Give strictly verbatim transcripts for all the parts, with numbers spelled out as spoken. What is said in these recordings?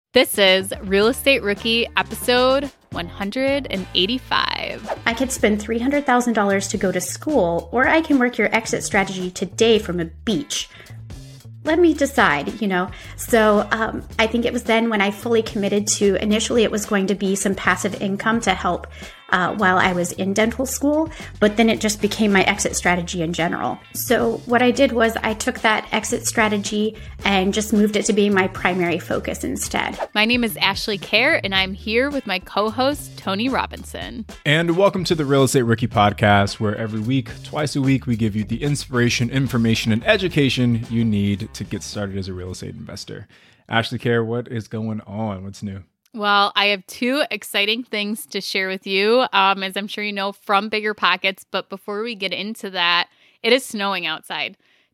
This is Real Estate Rookie episode one hundred eighty-five. I could spend three hundred thousand dollars to go to school, or I can work your exit strategy today from a beach. Let me decide, you know. So um, I think it was then when I fully committed to, initially it was going to be some passive income to help uh, while I was in dental school, but then it just became my exit strategy in general. So what I did was I took that exit strategy and just moved it to being my primary focus instead. My name is Ashley Kerr, and I'm here with my co-host, Tony Robinson. And welcome to the Real Estate Rookie Podcast, where every week, twice a week, we give you the inspiration, information, and education you need to get started as a real estate investor. Ashley Kerr, what is going on? What's new? Well, I have two exciting things to share with you, um, as I'm sure you know from Bigger Pockets. But before we get into that, it is snowing outside.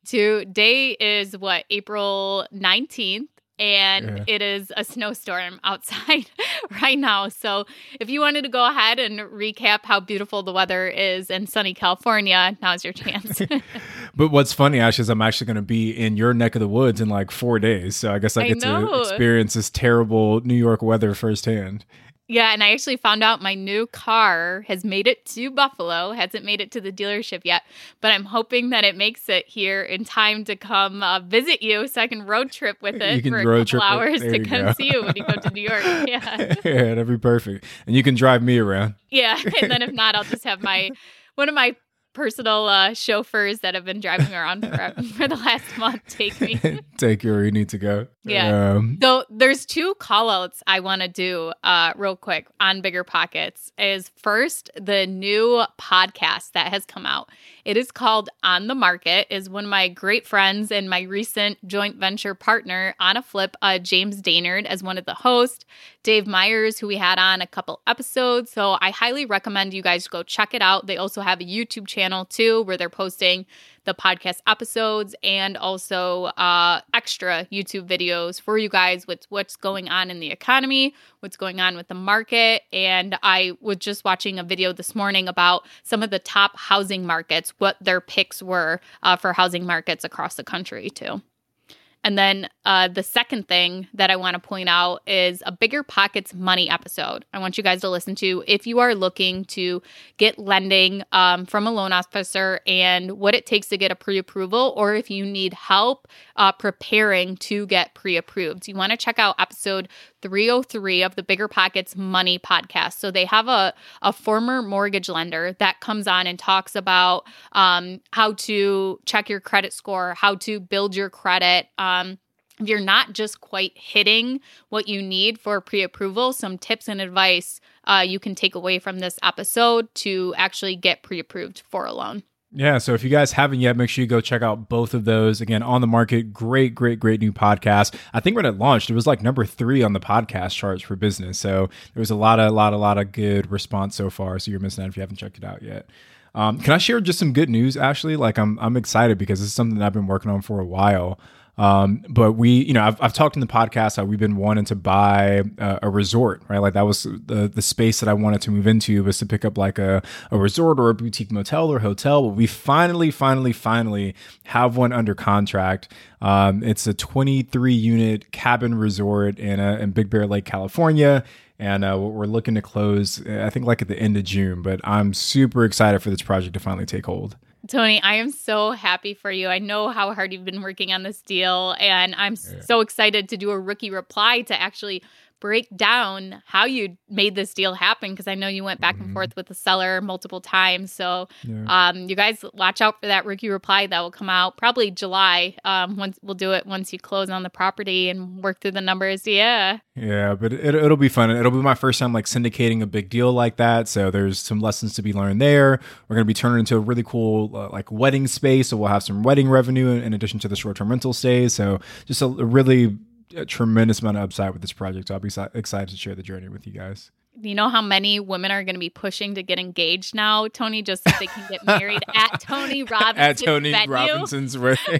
Today is what, April nineteenth, and yeah. It is a snowstorm outside right now. So if you wanted to go ahead and recap how beautiful the weather is in sunny California, now's your chance. But what's funny, Ash, is I'm actually going to be in your neck of the woods in like four days. So I guess I, I get know. to experience this terrible New York weather firsthand. Yeah, and I actually found out my new car has made it to Buffalo, hasn't made it to the dealership yet, but I'm hoping that it makes it here in time to come uh, visit you so I can road trip with it for a couple hours to come go. see you when you come to New York. Yeah. Yeah, that'd be perfect. And you can drive me around. Yeah, and then if not, I'll just have my one of my personal uh, chauffeurs that have been driving around for, for the last month take me. Take you where you need to go. Yeah. Um, so there's two call outs I want to do uh, real quick on Bigger Pockets. Is first, the new podcast that has come out. It is called On the Market, is one of my great friends and my recent joint venture partner on a flip, uh, James Daynard, as one of the hosts, Dave Myers, who we had on a couple episodes. So I highly recommend you guys go check it out. They also have a YouTube channel too, where they're posting the podcast episodes and also uh, extra YouTube videos for you guys with what's going on in the economy, what's going on with the market. And I was just watching a video this morning about some of the top housing markets, what their picks were uh, for housing markets across the country too. And then uh, the second thing that I want to point out is a Bigger Pockets Money episode. I want you guys to listen to if you are looking to get lending um, from a loan officer and what it takes to get a pre-approval, or if you need help uh, preparing to get pre-approved. You want to check out episode three oh three of the Bigger Pockets Money podcast. So they have a, a former mortgage lender that comes on and talks about um, how to check your credit score, how to build your credit. Um, if you're not just quite hitting what you need for pre-approval, some tips and advice uh, you can take away from this episode to actually get pre-approved for a loan. Yeah, so if you guys haven't yet, make sure you go check out both of those. Again, On the Market, great, great, great new podcast. I think when it launched, it was like number three on the podcast charts for business. So there was a lot of, lot, a lot of good response so far. So you're missing out if you haven't checked it out yet. Um, can I share just some good news, Ashley? Like I'm, I'm excited because it's something that I've been working on for a while. Um, but we, you know, I've, I've talked in the podcast how we've been wanting to buy uh, a resort, right? Like that was the the space that I wanted to move into, was to pick up like a, a resort or a boutique motel or hotel. But we finally, finally, finally have one under contract. Um, it's a twenty-three unit cabin resort in, a, in Big Bear Lake, California. And uh, we're looking to close, I think, like at the end of June. But I'm super excited for this project to finally take hold. Tony, I am so happy for you. I know how hard you've been working on this deal, and I'm yeah. so excited to do a rookie reply to actually break down how you made this deal happen, because I know you went back mm-hmm. and forth with the seller multiple times. So yeah. um, you guys watch out for that rookie reply that will come out probably July. Um, once we'll do it once you close on the property and work through the numbers. Yeah. Yeah, but it, it'll be fun. It'll be my first time like syndicating a big deal like that. So there's some lessons to be learned there. We're going to be turning into a really cool uh, like wedding space. So we'll have some wedding revenue in, in addition to the short-term rental stays. So just a, a really a tremendous amount of upside with this project. So I'll be si- excited to share the journey with you guys. You know how many women are going to be pushing to get engaged now, Tony, just so they can get married at Tony Robinson's At Tony venue? Robinson's wedding.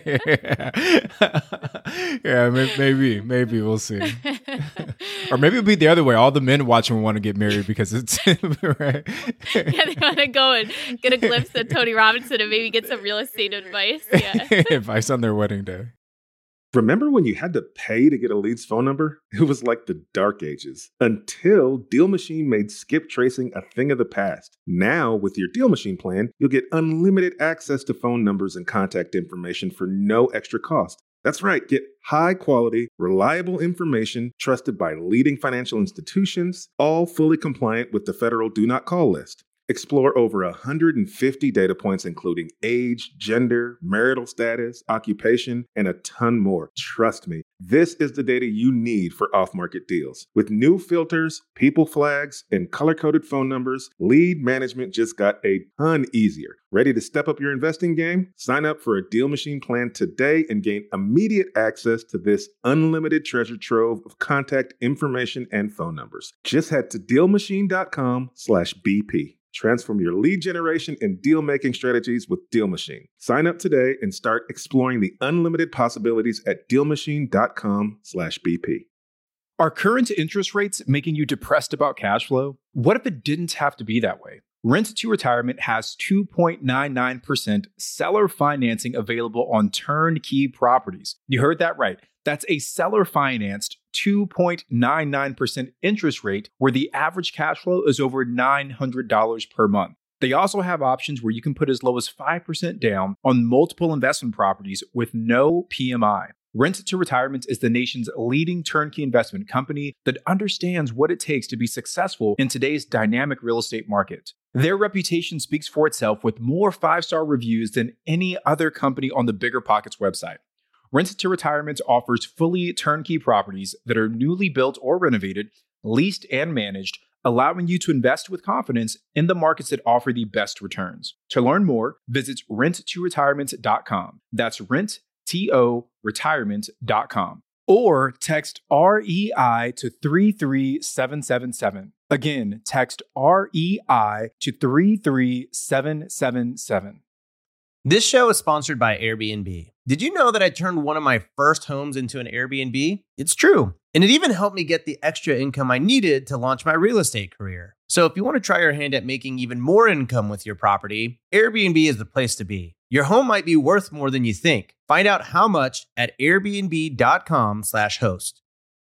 yeah, yeah maybe, maybe we'll see. Or maybe it'll be the other way. All the men watching will want to get married because it's right. Yeah, they want to go and get a glimpse of Tony Robinson and maybe get some real estate advice. Yeah, advice on their wedding day. Remember when you had to pay to get a lead's phone number? It was like the dark ages, until Deal Machine made skip tracing a thing of the past. Now, with your Deal Machine plan, you'll get unlimited access to phone numbers and contact information for no extra cost. That's right, get high-quality, reliable information trusted by leading financial institutions, all fully compliant with the federal Do Not Call list. Explore over one hundred fifty data points, including age, gender, marital status, occupation, and a ton more. Trust me, this is the data you need for off-market deals. With new filters, people flags, and color-coded phone numbers, lead management just got a ton easier. Ready to step up your investing game? Sign up for a Deal Machine plan today and gain immediate access to this unlimited treasure trove of contact information and phone numbers. Just head to DealMachine.com slash BP. Transform your lead generation and deal-making strategies with Deal Machine. Sign up today and start exploring the unlimited possibilities at DealMachine.com slash BP. Are current interest rates making you depressed about cash flow? What if it didn't have to be that way? Rent to Retirement has two point nine nine percent seller financing available on turnkey properties. You heard that right. That's a seller-financed two point nine nine percent interest rate where the average cash flow is over nine hundred dollars per month. They also have options where you can put as low as five percent down on multiple investment properties with no P M I. Rent to Retirement is the nation's leading turnkey investment company that understands what it takes to be successful in today's dynamic real estate market. Their reputation speaks for itself with more five-star reviews than any other company on the BiggerPockets website. Rent to Retirement offers fully turnkey properties that are newly built or renovated, leased and managed, allowing you to invest with confidence in the markets that offer the best returns. To learn more, visit rent to retirement dot com. That's rent to retirement dot com. Or text R E I to three three seven seven seven. Again, text R E I to three three seven seven seven. This show is sponsored by Airbnb. Did you know that I turned one of my first homes into an Airbnb? It's true. And it even helped me get the extra income I needed to launch my real estate career. So if you want to try your hand at making even more income with your property, Airbnb is the place to be. Your home might be worth more than you think. Find out how much at airbnb.com slash host.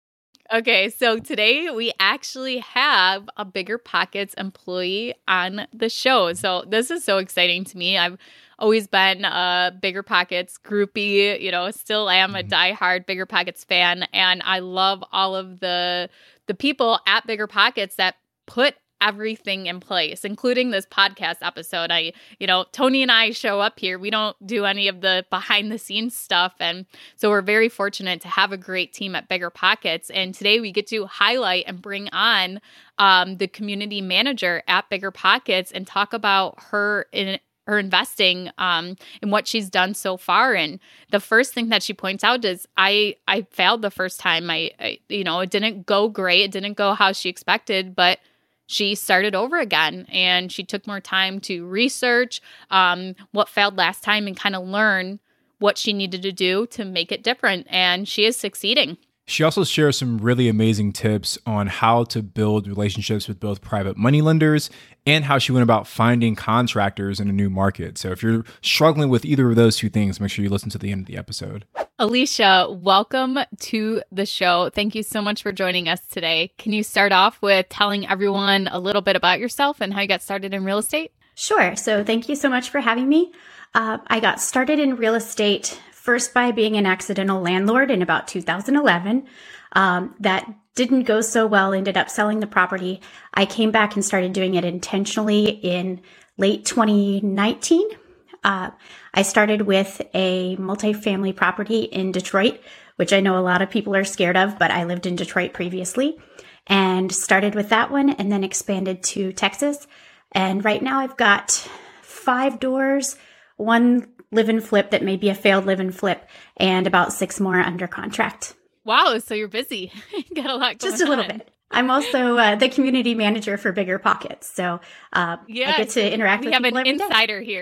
Okay, so today we actually have a BiggerPockets employee on the show. So this is so exciting to me. I've always been a BiggerPockets groupie, you know, still am a diehard BiggerPockets fan. And I love all of the the people at BiggerPockets that put everything in place, including this podcast episode. I, you know, Tony and I show up here. We don't do any of the behind the scenes stuff. And so we're very fortunate to have a great team at BiggerPockets. And today we get to highlight and bring on um, the community manager at BiggerPockets and talk about her in her investing um, and what she's done so far. And the first thing that she points out is I, I failed the first time. I, I, you know, it didn't go great. It didn't go how she expected, but she started over again, and she took more time to research um, what failed last time and kind of learn what she needed to do to make it different. And she is succeeding. She also shares some really amazing tips on how to build relationships with both private money lenders and how she went about finding contractors in a new market. So if you're struggling with either of those two things, make sure you listen to the end of the episode. Alicia, welcome to the show. Thank you so much for joining us today. Can you start off with telling everyone a little bit about yourself and how you got started in real estate? Sure. So thank you so much for having me. Uh, I got started in real estate first by being an accidental landlord in about two thousand eleven. Um, that didn't go so well, ended up selling the property. I came back and started doing it intentionally in late twenty nineteen. Uh, I started with a multifamily property in Detroit, which I know a lot of people are scared of, but I lived in Detroit previously, and started with that one and then expanded to Texas. And right now I've got five doors, one live and flip that may be a failed live and flip, and about six more under contract. Wow, so you're busy. Got a lot going on. Just a little bit. I'm also uh, the community manager for BiggerPockets, so uh, yes, I get to interact we with have people an every insider day. here.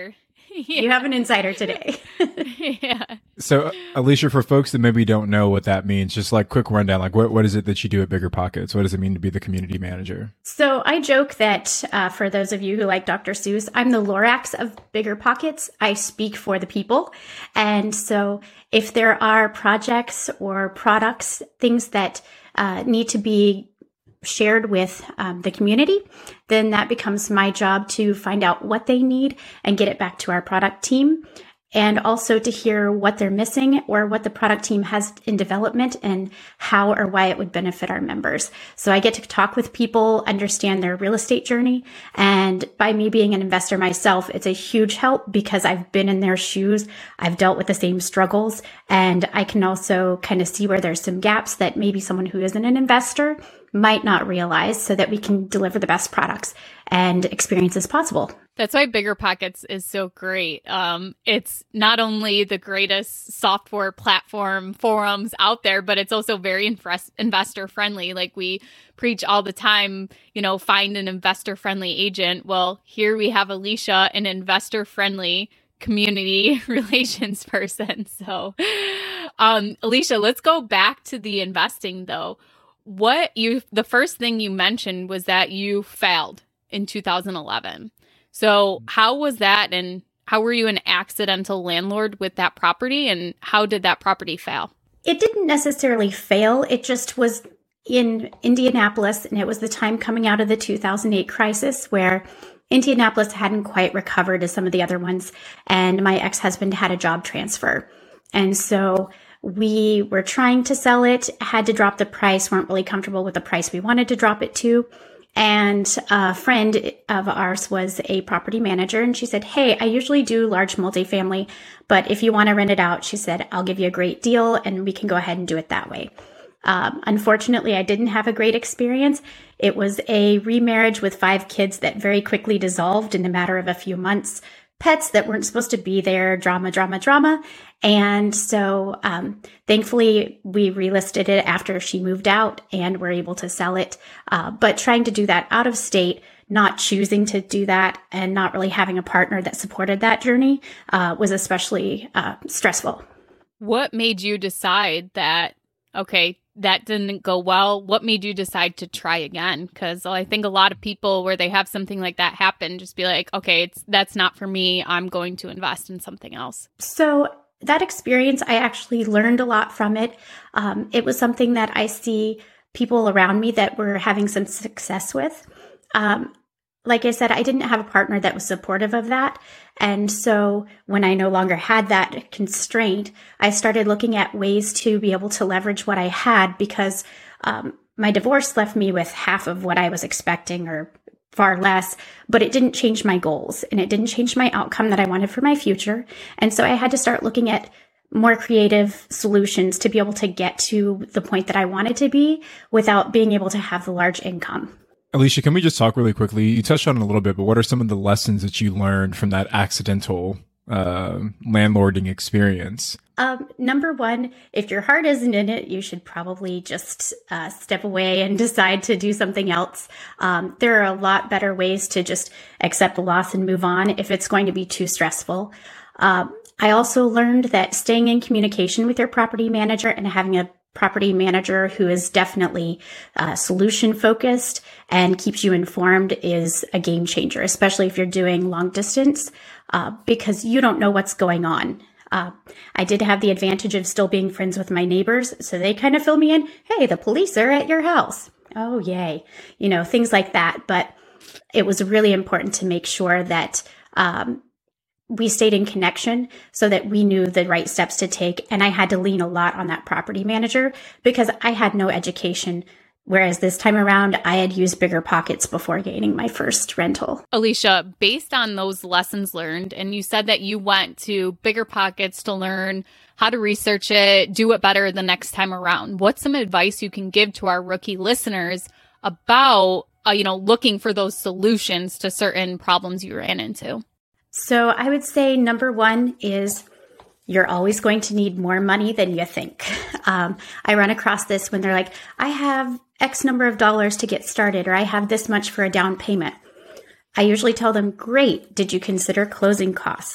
You have an insider today. Yeah. So, Alicia, for folks that maybe don't know what that means, just like quick rundown, like what, what is it that you do at Bigger Pockets? What does it mean to be the community manager? So I joke that uh, for those of you who like Doctor Seuss, I'm the Lorax of Bigger Pockets. I speak for the people. And so if there are projects or products, things that uh, need to be shared with um, the community, then that becomes my job to find out what they need and get it back to our product team. And also to hear what they're missing or what the product team has in development and how or why it would benefit our members. So I get to talk with people, understand their real estate journey. And by me being an investor myself, it's a huge help because I've been in their shoes. I've dealt with the same struggles. And I can also kind of see where there's some gaps that maybe someone who isn't an investor might not realize, so that we can deliver the best products and experiences possible. That's why Bigger Pockets is so great. Um, it's not only the greatest software platform forums out there, but it's also very infres- investor friendly. Like we preach all the time, you know, find an investor friendly agent. Well, here we have Alicia, an investor friendly community relations person. So, um, Alicia, let's go back to the investing though. What you, the first thing you mentioned was that you failed in two thousand eleven. So how was that, and how were you an accidental landlord with that property, and how did that property fail? It didn't necessarily fail. It just was in Indianapolis, and it was the time coming out of the two thousand eight crisis where Indianapolis hadn't quite recovered as some of the other ones, and my ex-husband had a job transfer. And so we were trying to sell it, had to drop the price, weren't really comfortable with the price we wanted to drop it to. And a friend of ours was a property manager, and she said, hey, I usually do large multifamily, but if you want to rent it out, she said, I'll give you a great deal and we can go ahead and do it that way. Um, unfortunately, I didn't have a great experience. It was a remarriage with five kids that very quickly dissolved in a matter of a few months. Pets that weren't supposed to be there, drama, drama, drama. And so um, thankfully, we relisted it after she moved out and were able to sell it. Uh, but trying to do that out of state, not choosing to do that, and not really having a partner that supported that journey uh, was especially uh, stressful. What made you decide that, okay, that didn't go well? What made you decide to try again? Because I think a lot of people, where they have something like that happen, just be like, okay, it's that's not for me. I'm going to invest in something else. So that experience, I actually learned a lot from it. Um, it was something that I see people around me that were having some success with. Um, like I said, I didn't have a partner that was supportive of that. And so when I no longer had that constraint, I started looking at ways to be able to leverage what I had, because um, my divorce left me with half of what I was expecting, or far less, but it didn't change my goals and it didn't change my outcome that I wanted for my future. And so I had to start looking at more creative solutions to be able to get to the point that I wanted to be without being able to have the large income. Alicia, can we just talk really quickly? You touched on it a little bit, but what are some of the lessons that you learned from that accidental uh, landlording experience? Um, number one, if your heart isn't in it, you should probably just uh, step away and decide to do something else. Um, there are a lot better ways to just accept the loss and move on if it's going to be too stressful. Um, I also learned that staying in communication with your property manager and having a property manager who is definitely uh, solution focused and keeps you informed is a game changer, especially if you're doing long distance, uh, because you don't know what's going on. Uh, I did have the advantage of still being friends with my neighbors, so they kind of fill me in. Hey, the police are at your house. Oh, yay. You know, things like that. But it was really important to make sure that um, we stayed in connection so that we knew the right steps to take. And I had to lean a lot on that property manager because I had no education. Whereas this time around, I had used Bigger Pockets before gaining my first rental. Alicia, based on those lessons learned, and you said that you went to Bigger Pockets to learn how to research it, do it better the next time around. What's some advice you can give to our rookie listeners about, uh, you know, looking for those solutions to certain problems you ran into? So I would say number one is you're always going to need more money than you think. Um, I run across this when they're like, I have X number of dollars to get started, or I have this much for a down payment. I usually tell them, great. Did you consider closing costs?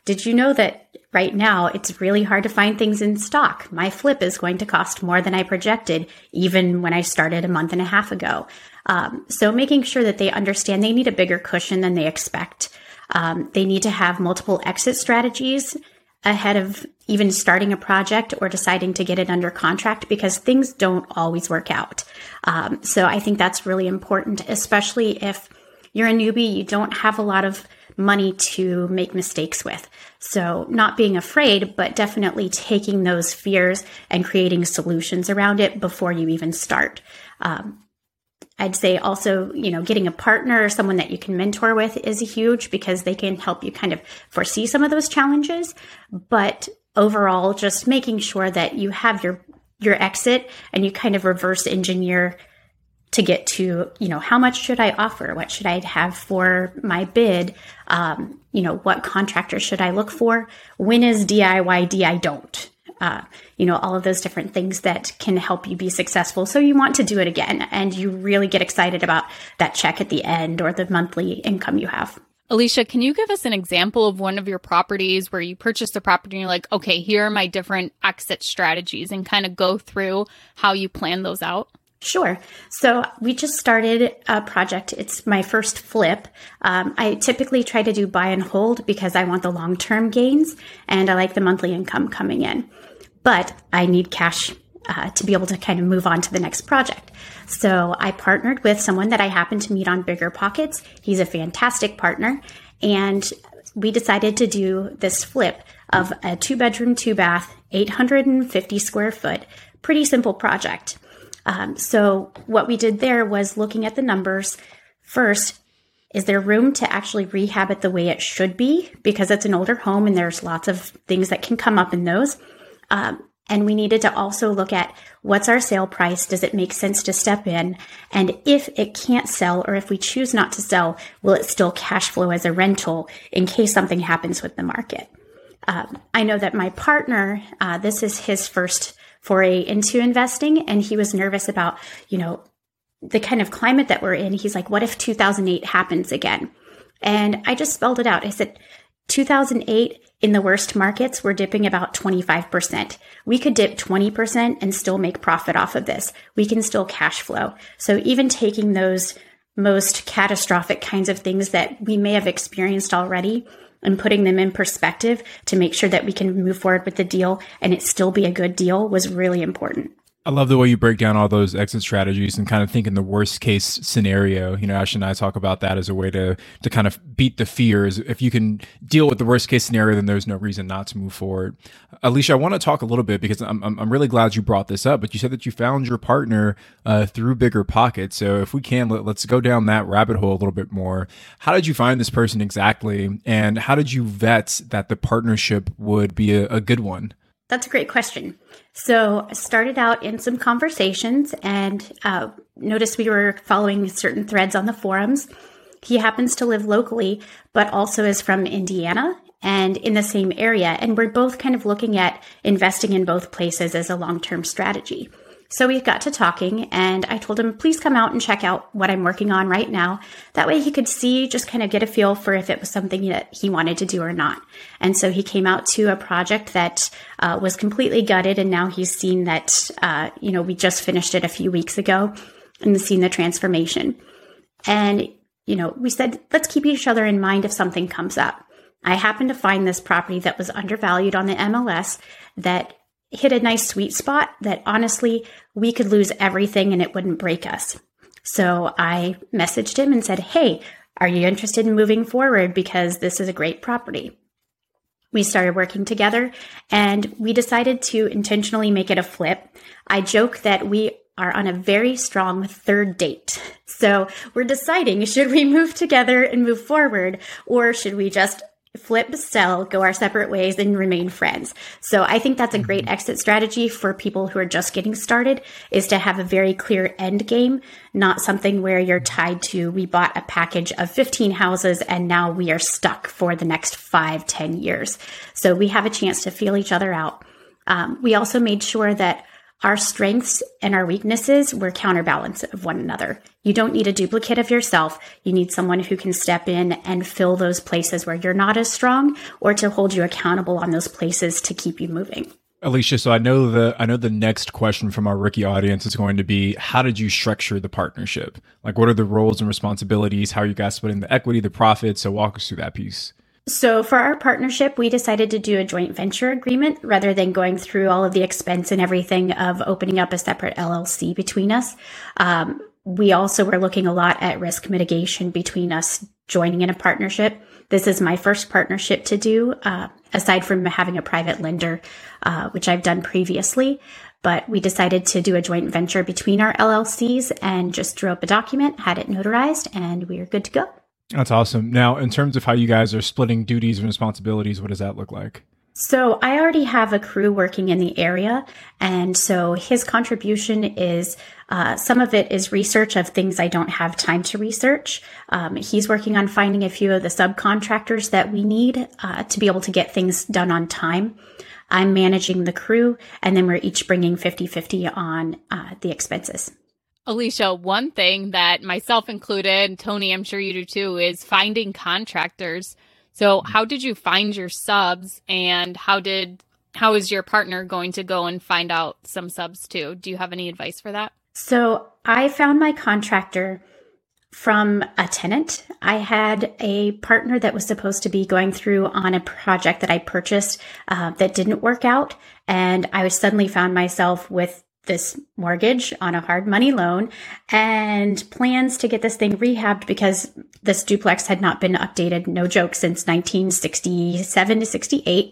did you know that right now it's really hard to find things in stock? My flip is going to cost more than I projected, even when I started a month and a half ago. Um, so making sure that they understand they need a bigger cushion than they expect. Um, they need to have multiple exit strategies ahead of even starting a project or deciding to get it under contract, because things don't always work out. Um, so I think that's really important, especially if you're a newbie, you don't have a lot of money to make mistakes with. So not being afraid, but definitely taking those fears and creating solutions around it before you even start. Um, I'd say also, you know, getting a partner or someone that you can mentor with is huge, because they can help you kind of foresee some of those challenges. But overall, just making sure that you have your, your exit and you kind of reverse engineer to get to, you know, how much should I offer? What should I have for my bid? Um, you know, what contractor should I look for? When is D I Y D I don't? Uh, you know, all of those different things that can help you be successful. So you want to do it again, and you really get excited about that check at the end or the monthly income you have. Alicia, can you give us an example of one of your properties where you purchased a property and you're like, okay, here are my different exit strategies, and kind of go through how you plan those out? Sure. So we just started a project. It's my first flip. Um, I typically try to do buy and hold because I want the long-term gains and I like the monthly income coming in. But I need cash uh, to be able to kind of move on to the next project. So I partnered with someone that I happened to meet on BiggerPockets. He's a fantastic partner. And we decided to do this flip of a two-bedroom, two-bath, eight hundred fifty square foot, pretty simple project. Um, so what we did there was looking at the numbers. First, is there room to actually rehab it the way it should be? Because it's an older home and there's lots of things that can come up in those. Um, and we needed to also look at what's our sale price? Does it make sense to step in? And if it can't sell, or if we choose not to sell, will it still cash flow as a rental in case something happens with the market? Um, I know that my partner, uh, this is his first foray into investing, and he was nervous about, you know, the kind of climate that we're in. He's like, what if two thousand eight happens again? And I just spelled it out. I said, two thousand eight, in the worst markets, we're dipping about twenty-five percent. We could dip twenty percent and still make profit off of this. We can still cash flow. So even taking those most catastrophic kinds of things that we may have experienced already and putting them in perspective to make sure that we can move forward with the deal and it still be a good deal was really important. I love the way you break down all those exit strategies and kind of think in the worst case scenario. You know, Ash and I talk about that as a way to to kind of beat the fears. If you can deal with the worst case scenario, then there's no reason not to move forward. Alicia, I want to talk a little bit because I'm I'm really glad you brought this up. But you said that you found your partner uh, through BiggerPockets. So if we can, let, let's go down that rabbit hole a little bit more. How did you find this person exactly, and how did you vet that the partnership would be a, a good one? That's a great question. So I started out in some conversations and uh, noticed we were following certain threads on the forums. He happens to live locally, but also is from Indiana and in the same area. And we're both kind of looking at investing in both places as a long-term strategy. So we got to talking and I told him, please come out and check out what I'm working on right now. That way he could see, just kind of get a feel for if it was something that he wanted to do or not. And so he came out to a project that uh, was completely gutted. And now he's seen that, uh, you know, we just finished it a few weeks ago and seen the transformation. And, you know, we said, let's keep each other in mind if something comes up. I happened to find this property that was undervalued on the M L S that hit a nice sweet spot that honestly, we could lose everything and it wouldn't break us. So I messaged him and said, hey, are you interested in moving forward? Because this is a great property. We started working together and we decided to intentionally make it a flip. I joke that we are on a very strong third date. So we're deciding, should we move together and move forward, or should we just flip, sell, go our separate ways, and remain friends? So I think that's a great exit strategy for people who are just getting started, is to have a very clear end game, not something where you're tied to, we bought a package of fifteen houses and now we are stuck for the next five, ten years. So we have a chance to feel each other out. Um, we also made sure that Our strengths and our weaknesses were counterbalance of one another. You don't need a duplicate of yourself. You need someone who can step in and fill those places where you're not as strong, or to hold you accountable on those places to keep you moving. Alicia, so I know the I know the next question from our rookie audience is going to be, how did you structure the partnership? Like, what are the roles and responsibilities? How are you guys splitting the equity, the profit? So walk us through that piece. So for our partnership, we decided to do a joint venture agreement rather than going through all of the expense and everything of opening up a separate L L C between us. Um, we also were looking a lot at risk mitigation between us joining in a partnership. This is my first partnership to do, uh, aside from having a private lender, uh, which I've done previously. But we decided to do a joint venture between our L L Cs and just drew up a document, had it notarized, and we are good to go. That's awesome. Now, in terms of how you guys are splitting duties and responsibilities, what does that look like? So I already have a crew working in the area. And so his contribution is, uh, some of it is research of things I don't have time to research. Um, he's working on finding a few of the subcontractors that we need uh, to be able to get things done on time. I'm managing the crew, and then we're each bringing fifty-fifty on uh, the expenses. Alicia, one thing that myself included, and Tony, I'm sure you do too, is finding contractors. So how did you find your subs, and how did how is your partner going to go and find out some subs too? Do you have any advice for that? So I found my contractor from a tenant. I had a partner that was supposed to be going through on a project that I purchased uh, that didn't work out. And I was suddenly found myself with this mortgage on a hard money loan and plans to get this thing rehabbed because this duplex had not been updated, no joke, since nineteen sixty-seven to sixty-eight.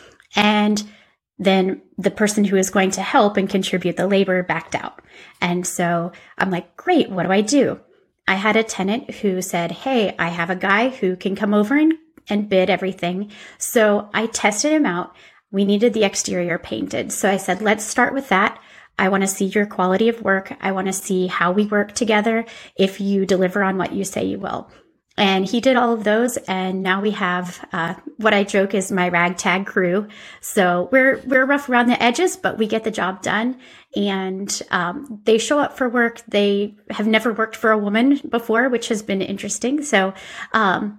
And then the person who is going to help and contribute the labor backed out. And so I'm like, great, what do I do? I had a tenant who said, hey, I have a guy who can come over and, and bid everything. So I tested him out. We needed the exterior painted. So I said, let's start with that. I want to see your quality of work. I want to see how we work together if you deliver on what you say you will. And he did all of those. And now we have uh, what I joke is my ragtag crew. So we're we're rough around the edges, but we get the job done. And um, they show up for work. They have never worked for a woman before, which has been interesting. So um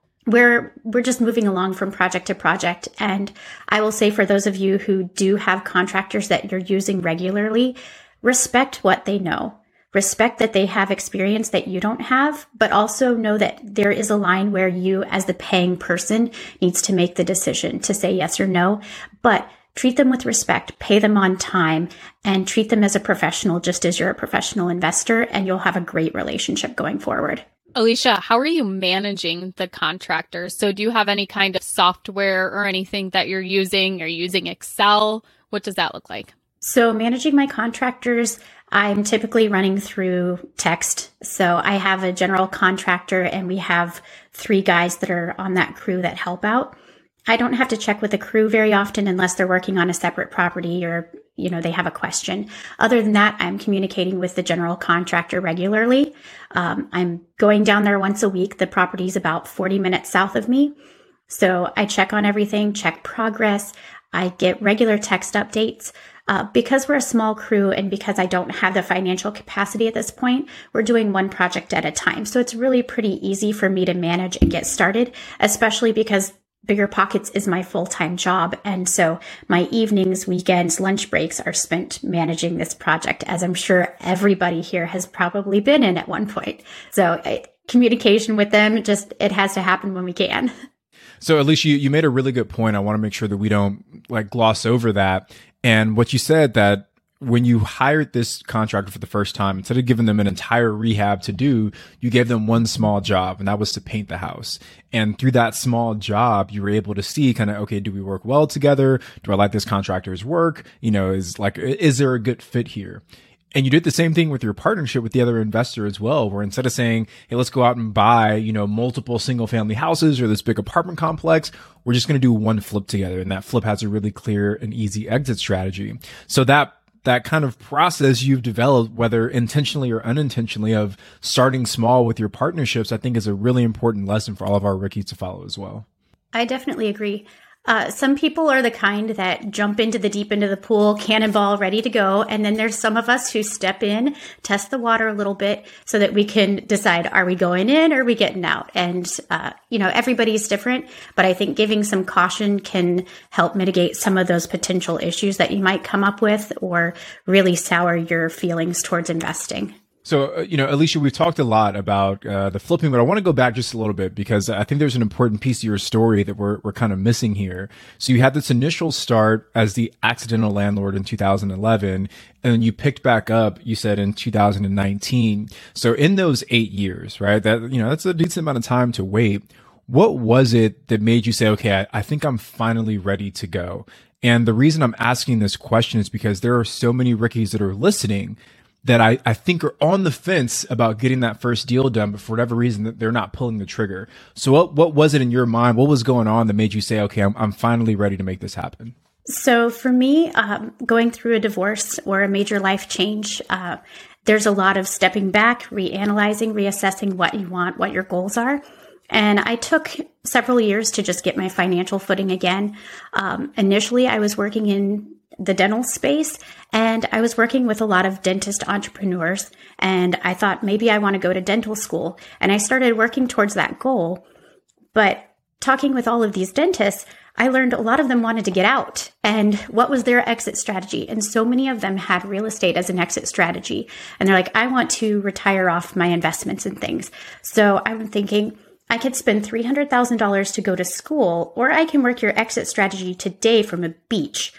We're we're just moving along from project to project. And I will say for those of you who do have contractors that you're using regularly, respect what they know. Respect that they have experience that you don't have, but also know that there is a line where you as the paying person needs to make the decision to say yes or no. But treat them with respect, pay them on time, and treat them as a professional just as you're a professional investor, and you'll have a great relationship going forward. Alicia, how are you managing the contractors? So do you have any kind of software or anything that you're using? Are you using Excel? What does that look like? So managing my contractors, I'm typically running through text. So I have a general contractor and we have three guys that are on that crew that help out. I don't have to check with the crew very often unless they're working on a separate property or, you know, they have a question. Other than that, I'm communicating with the general contractor regularly. Um, I'm going down there once a week. The property's about forty minutes south of me. So I check on everything, check progress. I get regular text updates. Uh, because we're a small crew and because I don't have the financial capacity at this point, we're doing one project at a time. So it's really pretty easy for me to manage and get started, especially because Bigger Pockets is my full-time job. And so my evenings, weekends, lunch breaks are spent managing this project, as I'm sure everybody here has probably been in at one point. So uh, communication with them, just it has to happen when we can. So Alicia, you, you made a really good point. I want to make sure that we don't like gloss over that. And what you said that when you hired this contractor for the first time, instead of giving them an entire rehab to do, you gave them one small job, and that was to paint the house. And through that small job, you were able to see kind of, okay, do we work well together? Do I like this contractor's work? You know, is like, is there a good fit here? And you did the same thing with your partnership with the other investor as well, where instead of saying, hey, let's go out and buy, you know, multiple single family houses or this big apartment complex, we're just going to do one flip together. And that flip has a really clear and easy exit strategy. So that that kind of process you've developed, whether intentionally or unintentionally, of starting small with your partnerships, I think is a really important lesson for all of our rookies to follow as well. I definitely agree. Uh, some people are the kind that jump into the deep end of the pool, cannonball, ready to go. And then there's some of us who step in, test the water a little bit so that we can decide, are we going in or are we getting out? And, uh, you know, everybody's different, but I think giving some caution can help mitigate some of those potential issues that you might come up with or really sour your feelings towards investing. So, uh, you know, Alicia, we've talked a lot about uh, the flipping, but I want to go back just a little bit because I think there's an important piece of your story that we're we're kind of missing here. So you had this initial start as the accidental landlord in two thousand eleven, and then you picked back up, you said, in two thousand nineteen. So in those eight years, right, that, you know, that's a decent amount of time to wait. What was it that made you say, okay, I, I think I'm finally ready to go? And the reason I'm asking this question is because there are so many rookies that are listening that I, I think are on the fence about getting that first deal done, but for whatever reason that they're not pulling the trigger. So what, what was it in your mind? What was going on that made you say, okay, I'm, I'm finally ready to make this happen? So for me, um, going through a divorce or a major life change, uh, there's a lot of stepping back, reanalyzing, reassessing what you want, what your goals are. And I took several years to just get my financial footing again. Um, initially, I was working in the dental space, and I was working with a lot of dentist entrepreneurs, and I thought maybe I want to go to dental school, and I started working towards that goal. But talking with all of these dentists, I learned a lot of them wanted to get out, and what was their exit strategy? And so many of them had real estate as an exit strategy, and they're like, I want to retire off my investments and things. So I'm thinking, I could spend three hundred thousand dollars to go to school, or I can work your exit strategy today from a beach.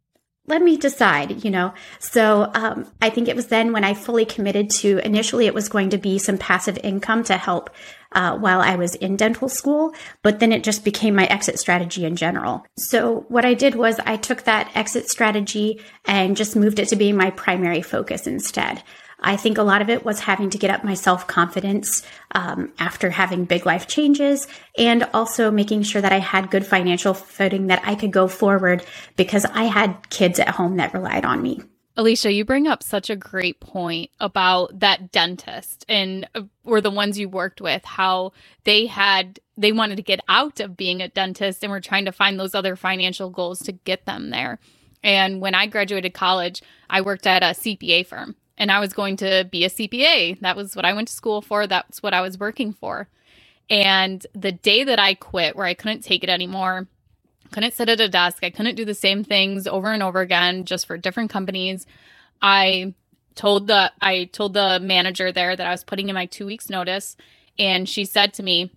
Let me decide, you know. So um, I think it was then when I fully committed to, initially it was going to be some passive income to help uh, while I was in dental school, but then it just became my exit strategy in general. So what I did was I took that exit strategy and just moved it to being my primary focus instead. I think a lot of it was having to get up my self-confidence um, after having big life changes, and also making sure that I had good financial footing that I could go forward because I had kids at home that relied on me. Alicia, you bring up such a great point about that dentist and uh, or the ones you worked with, how they had they wanted to get out of being a dentist and were trying to find those other financial goals to get them there. And when I graduated college, I worked at a C P A firm. And I was going to be a C P A. That was what I went to school for. That's what I was working for. And the day that I quit, where I couldn't take it anymore, couldn't sit at a desk, I couldn't do the same things over and over again, just for different companies. I told the I told the manager there that I was putting in my two weeks notice. And she said to me,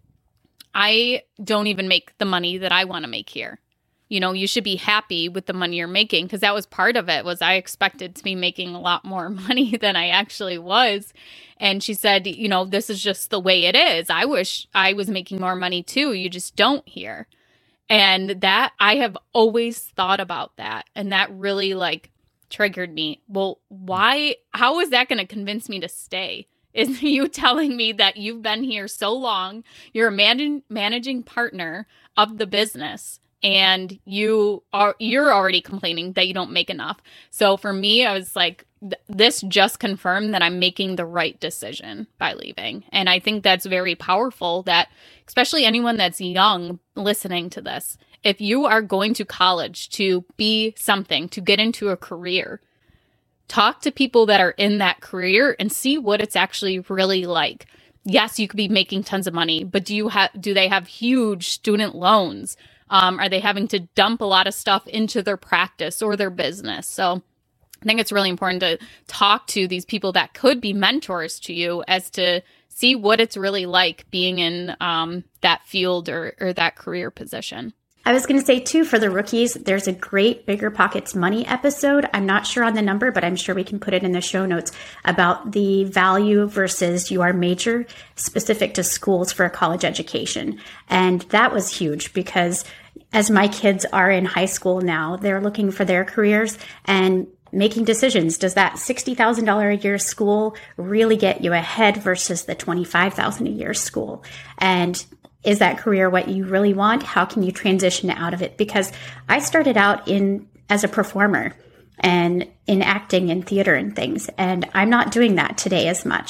I don't even make the money that I want to make here. You know, you should be happy with the money you're making, because that was part of it, was I expected to be making a lot more money than I actually was. And she said, you know, this is just the way it is. I wish I was making more money too. You just don't here. And that, I have always thought about that. And that really like triggered me. Well, why, how is that going to convince me to stay? Is you telling me that you've been here so long, you're a man- managing partner of the business, and you are you're already complaining that you don't make enough. So for me, I was like, th- this just confirmed that I'm making the right decision by leaving. And I think that's very powerful, that especially anyone that's young listening to this, if you are going to college to be something, to get into a career, talk to people that are in that career and see what it's actually really like. Yes, you could be making tons of money, but do you have do they have huge student loans? Um, are they having to dump a lot of stuff into their practice or their business? So I think it's really important to talk to these people that could be mentors to you, as to see what it's really like being in um, that field or, or that career position. I was going to say, too, for the rookies, there's a great Bigger Pockets Money episode. I'm not sure on the number, but I'm sure we can put it in the show notes, about the value versus your major specific to schools for a college education. And that was huge, because as my kids are in high school now, they're looking for their careers and making decisions. Does that sixty thousand dollars a year school really get you ahead versus the twenty-five thousand dollars a year school? And is that career what you really want? How can you transition out of it? Because I started out in as a performer and in acting and theater and things, and I'm not doing that today as much.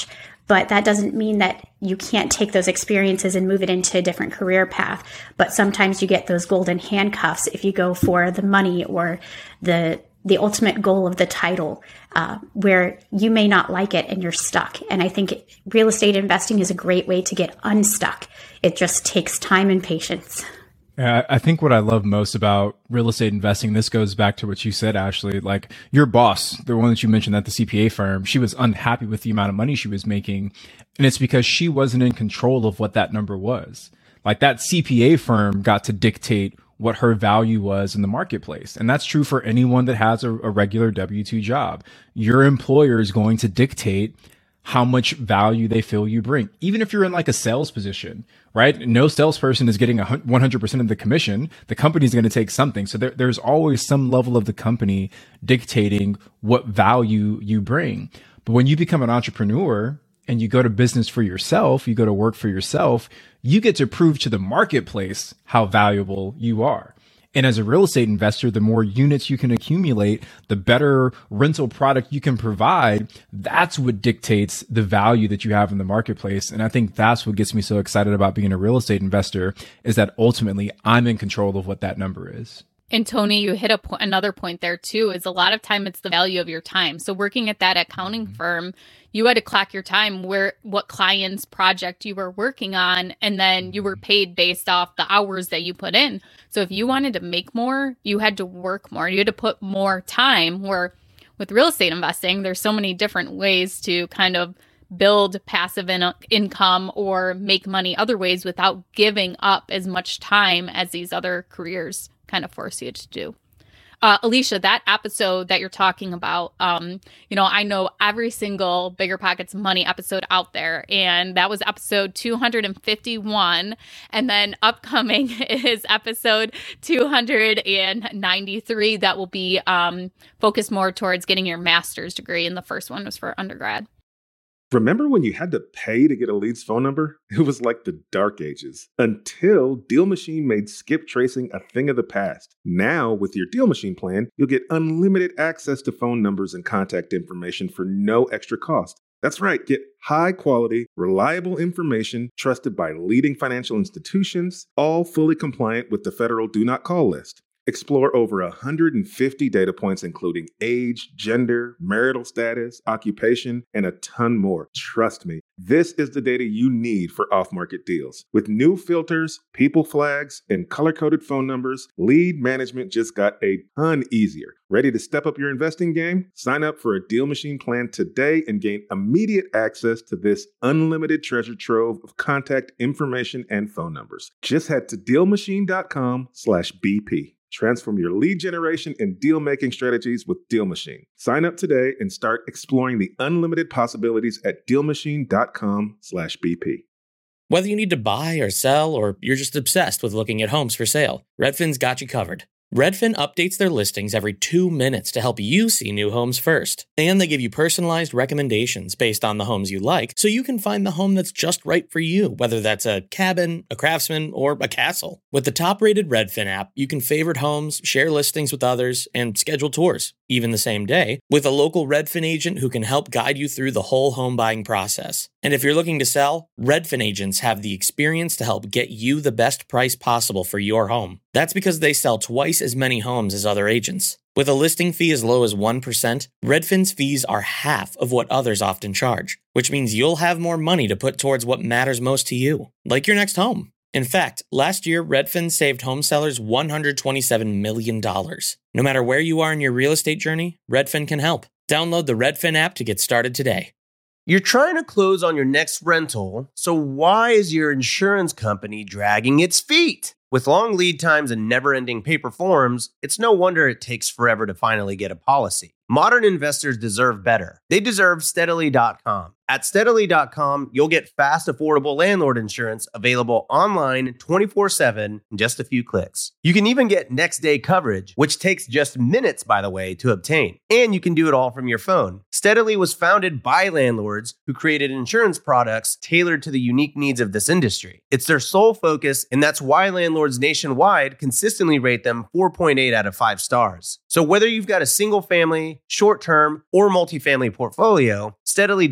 But that doesn't mean that you can't take those experiences and move it into a different career path. But sometimes you get those golden handcuffs if you go for the money or the the ultimate goal of the title, uh, where you may not like it and you're stuck. And I think real estate investing is a great way to get unstuck. It just takes time and patience. Yeah, I think what I love most about real estate investing, this goes back to what you said, Ashley, like your boss, the one that you mentioned at the C P A firm, she was unhappy with the amount of money she was making. And it's because she wasn't in control of what that number was. Like that C P A firm got to dictate what her value was in the marketplace. And that's true for anyone that has a, a regular W two job. Your employer is going to dictate how much value they feel you bring. Even if you're in like a sales position, right? No salesperson is getting one hundred percent of the commission. The company's going to take something. So there, there's always some level of the company dictating what value you bring. But when you become an entrepreneur and you go to business for yourself, you go to work for yourself, you get to prove to the marketplace how valuable you are. And as a real estate investor, the more units you can accumulate, the better rental product you can provide. That's what dictates the value that you have in the marketplace. And I think that's what gets me so excited about being a real estate investor, is that ultimately I'm in control of what that number is. And Tony, you hit a po- another point there too, is a lot of time it's the value of your time. So working at that accounting firm, you had to clock your time where what client's project you were working on, and then you were paid based off the hours that you put in. So if you wanted to make more, you had to work more. You had to put more time, where with real estate investing, there's so many different ways to kind of build passive in- income or make money other ways without giving up as much time as these other careers kind of force you to do. Uh, Alicia, that episode that you're talking about, um, you know, I know every single Bigger Pockets Money episode out there, and that was episode two hundred fifty-one. And then upcoming is episode two hundred ninety-three that will be um, focused more towards getting your master's degree. And the first one was for undergrad. Remember when you had to pay to get a lead's phone number? It was like the dark ages, until Deal Machine made skip tracing a thing of the past. Now, with your Deal Machine plan, you'll get unlimited access to phone numbers and contact information for no extra cost. That's right, get high-quality, reliable information trusted by leading financial institutions, all fully compliant with the federal Do Not Call list. Explore over one hundred fifty data points, including age, gender, marital status, occupation, and a ton more. Trust me, this is the data you need for off-market deals. With new filters, people flags, and color-coded phone numbers, lead management just got a ton easier. Ready to step up your investing game? Sign up for a Deal Machine plan today and gain immediate access to this unlimited treasure trove of contact information and phone numbers. Just head to DealMachine.com slash BP. Transform your lead generation and deal-making strategies with Deal Machine. Sign up today and start exploring the unlimited possibilities at DealMachine.com slash BP. Whether you need to buy or sell, or you're just obsessed with looking at homes for sale, Redfin's got you covered. Redfin updates their listings every two minutes to help you see new homes first. And they give you personalized recommendations based on the homes you like, so you can find the home that's just right for you, whether that's a cabin, a craftsman, or a castle. With the top-rated Redfin app, you can favorite homes, share listings with others, and schedule tours, even the same day, with a local Redfin agent who can help guide you through the whole home buying process. And if you're looking to sell, Redfin agents have the experience to help get you the best price possible for your home. That's because they sell twice as many homes as other agents. With a listing fee as low as one percent, Redfin's fees are half of what others often charge, which means you'll have more money to put towards what matters most to you, like your next home. In fact, last year, Redfin saved home sellers one hundred twenty-seven million dollars. No matter where you are in your real estate journey, Redfin can help. Download the Redfin app to get started today. You're trying to close on your next rental, so why is your insurance company dragging its feet? With long lead times and never-ending paper forms, it's no wonder it takes forever to finally get a policy. Modern investors deserve better. They deserve Steadily dot com. At Steadily dot com, you'll get fast, affordable landlord insurance available online twenty-four seven in just a few clicks. You can even get next-day coverage, which takes just minutes, by the way, to obtain. And you can do it all from your phone. Steadily was founded by landlords who created insurance products tailored to the unique needs of this industry. It's their sole focus, and that's why landlords nationwide consistently rate them four point eight out of five stars. So whether you've got a single-family, short-term, or multifamily portfolio, Steadily dot com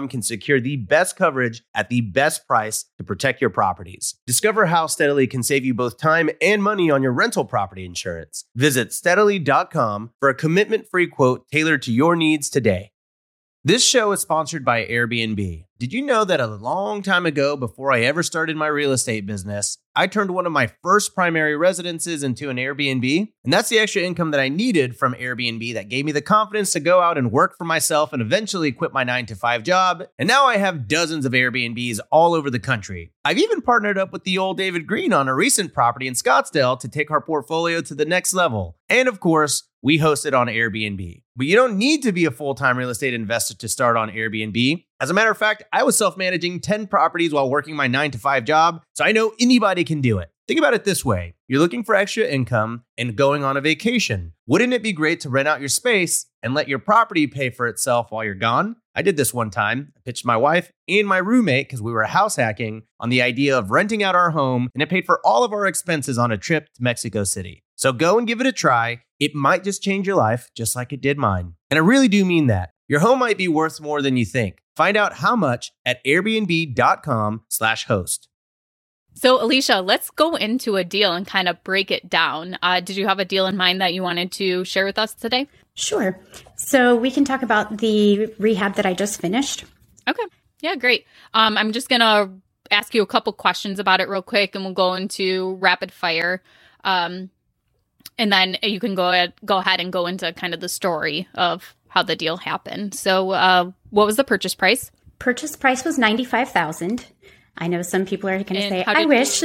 com can secure the best coverage at the best price to protect your properties. Discover how Steadily can save you both time and money on your rental property insurance. Visit steadily dot com for a commitment-free quote tailored to your needs today. This show is sponsored by Airbnb. Did you know that a long time ago, before I ever started my real estate business, I turned one of my first primary residences into an Airbnb? And that's the extra income that I needed from Airbnb that gave me the confidence to go out and work for myself and eventually quit my nine to five job. And now I have dozens of Airbnbs all over the country. I've even partnered up with the old David Green on a recent property in Scottsdale to take our portfolio to the next level. And of course, we host it on Airbnb. But you don't need to be a full-time real estate investor to start on Airbnb. As a matter of fact, I was self-managing ten properties while working my nine to five job, so I know anybody can do it. Think about it this way. You're looking for extra income and going on a vacation. Wouldn't it be great to rent out your space and let your property pay for itself while you're gone? I did this one time. I pitched my wife and my roommate, because we were house hacking, on the idea of renting out our home, and it paid for all of our expenses on a trip to Mexico City. So go and give it a try. It might just change your life, just like it did mine. And I really do mean that. Your home might be worth more than you think. Find out how much at airbnb dot com slash host. So, Alicia, let's go into a deal and kind of break it down. Uh, did you have a deal in mind that you wanted to share with us today? Sure. So we can talk about the rehab that I just finished. Okay. Yeah, great. Um, I'm just going to ask you a couple questions about it real quick, and we'll go into rapid fire. Um, and then you can go ahead, go ahead and go into kind of the story of how the deal happened. So uh, what was the purchase price? Purchase price was ninety-five thousand dollars. I know some people are going to say, I you- wish.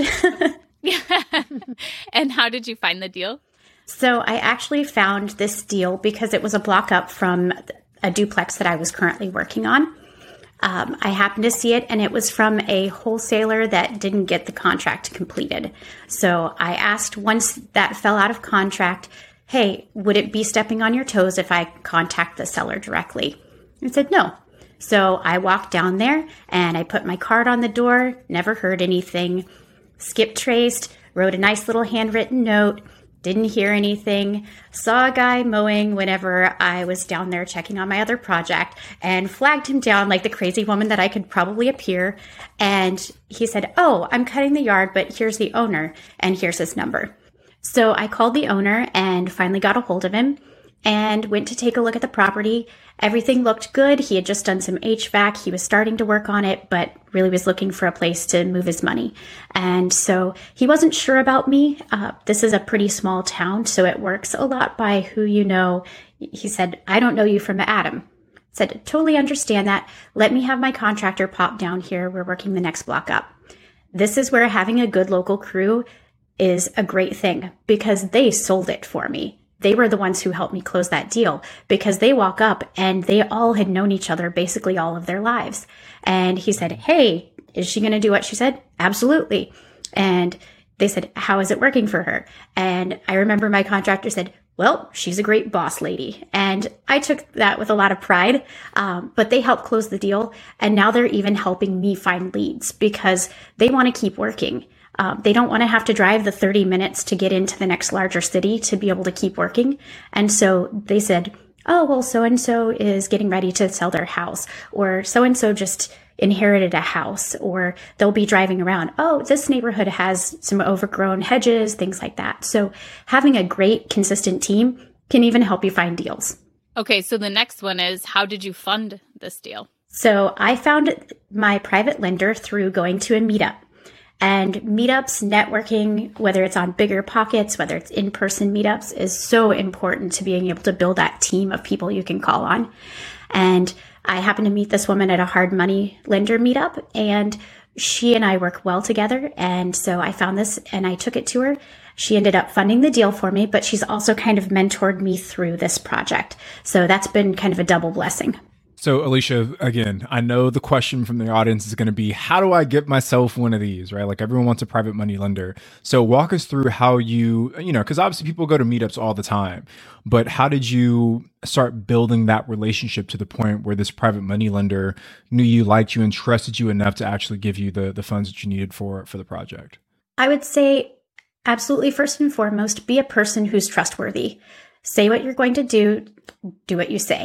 Yeah. And how did you find the deal? So I actually found this deal because it was a block up from a duplex that I was currently working on. Um, I happened to see it, and it was from a wholesaler that didn't get the contract completed. So I asked, once that fell out of contract, hey, would it be stepping on your toes if I contact the seller directly? And said no. So I walked down there and I put my card on the door, never heard anything, skip traced, wrote a nice little handwritten note, didn't hear anything, saw a guy mowing whenever I was down there checking on my other project, and flagged him down like the crazy woman that I could probably appear. And he said, oh, I'm cutting the yard, but here's the owner and here's his number. So I called the owner and finally got a hold of him and went to take a look at the property. Everything looked good. He had just done some H V A C. He was starting to work on it, but really was looking for a place to move his money. And so he wasn't sure about me. Uh, this is a pretty small town, so it works a lot by who you know. He said, I don't know you from Adam. I said, totally understand that. Let me have my contractor pop down here. We're working the next block up. This is where having a good local crew is a great thing, because they sold it for me. They were the ones who helped me close that deal, because they walk up and they all had known each other basically all of their lives. And he said, hey, is she going to do what she said? Absolutely. And they said, how is it working for her? And I remember my contractor said, well, she's a great boss lady. And I took that with a lot of pride, um, but they helped close the deal. And now they're even helping me find leads, because they want to keep working. Um, they don't want to have to drive the thirty minutes to get into the next larger city to be able to keep working. And so they said, oh, well, so-and-so is getting ready to sell their house, or so-and-so just inherited a house, or they'll be driving around. Oh, this neighborhood has some overgrown hedges, things like that. So having a great, consistent team can even help you find deals. Okay, so the next one is, how did you fund this deal? So I found my private lender through going to a meetup. And meetups, networking, whether it's on Bigger Pockets, whether it's in-person meetups, is so important to being able to build that team of people you can call on. And I happened to meet this woman at a hard money lender meetup, and she and I work well together. And so I found this and I took it to her. She ended up funding the deal for me, but she's also kind of mentored me through this project. So that's been kind of a double blessing. So, Alicia, again, I know the question from the audience is going to be, how do I get myself one of these, right? Like, everyone wants a private money lender. So walk us through how you, you know, because obviously people go to meetups all the time, but how did you start building that relationship to the point where this private money lender knew you, liked you, and trusted you enough to actually give you the, the funds that you needed for, for the project? I would say, absolutely, first and foremost, be a person who's trustworthy. Say what you're going to do, do what you say.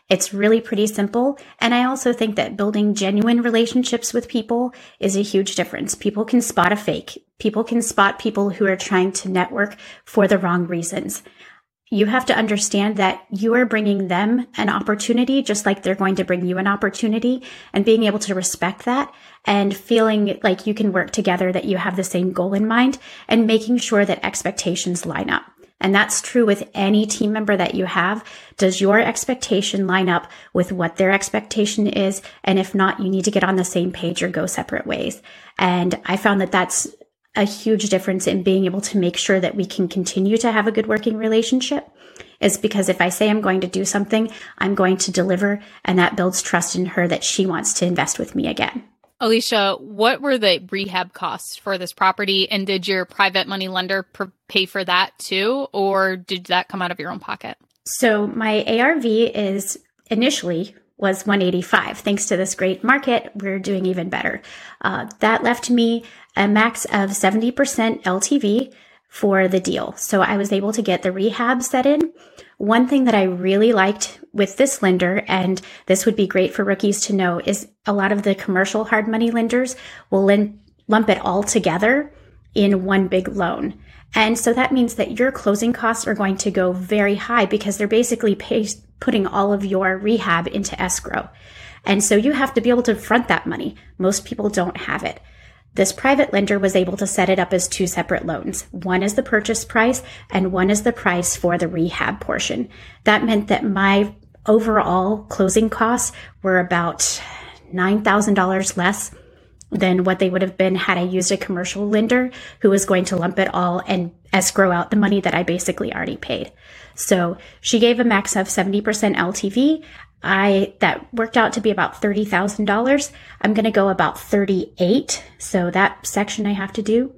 It's really pretty simple. And I also think that building genuine relationships with people is a huge difference. People can spot a fake. People can spot people who are trying to network for the wrong reasons. You have to understand that you are bringing them an opportunity just like they're going to bring you an opportunity, and being able to respect that and feeling like you can work together, that you have the same goal in mind, and making sure that expectations line up. And that's true with any team member that you have. Does your expectation line up with what their expectation is? And if not, you need to get on the same page or go separate ways. And I found that that's a huge difference in being able to make sure that we can continue to have a good working relationship, is because if I say I'm going to do something, I'm going to deliver, and that builds trust in her that she wants to invest with me again. Alicia, what were the rehab costs for this property, and did your private money lender pr- pay for that too, or did that come out of your own pocket? So my A R V is initially was one eighty-five. Thanks to this great market, we're doing even better. Uh, that left me a max of seventy percent L T V for the deal. So I was able to get the rehab set in. One thing that I really liked with this lender, and this would be great for rookies to know, is a lot of the commercial hard money lenders will lend, lump it all together in one big loan. And so that means that your closing costs are going to go very high because they're basically pay, putting all of your rehab into escrow. And so you have to be able to front that money. Most people don't have it. This private lender was able to set it up as two separate loans. One is the purchase price and one is the price for the rehab portion. That meant that my overall closing costs were about nine thousand dollars less than what they would have been had I used a commercial lender who was going to lump it all and escrow out the money that I basically already paid. So she gave a max of seventy percent L T V. I, that worked out to be about thirty thousand dollars. I'm going to go about thirty-eight. So that section I have to do.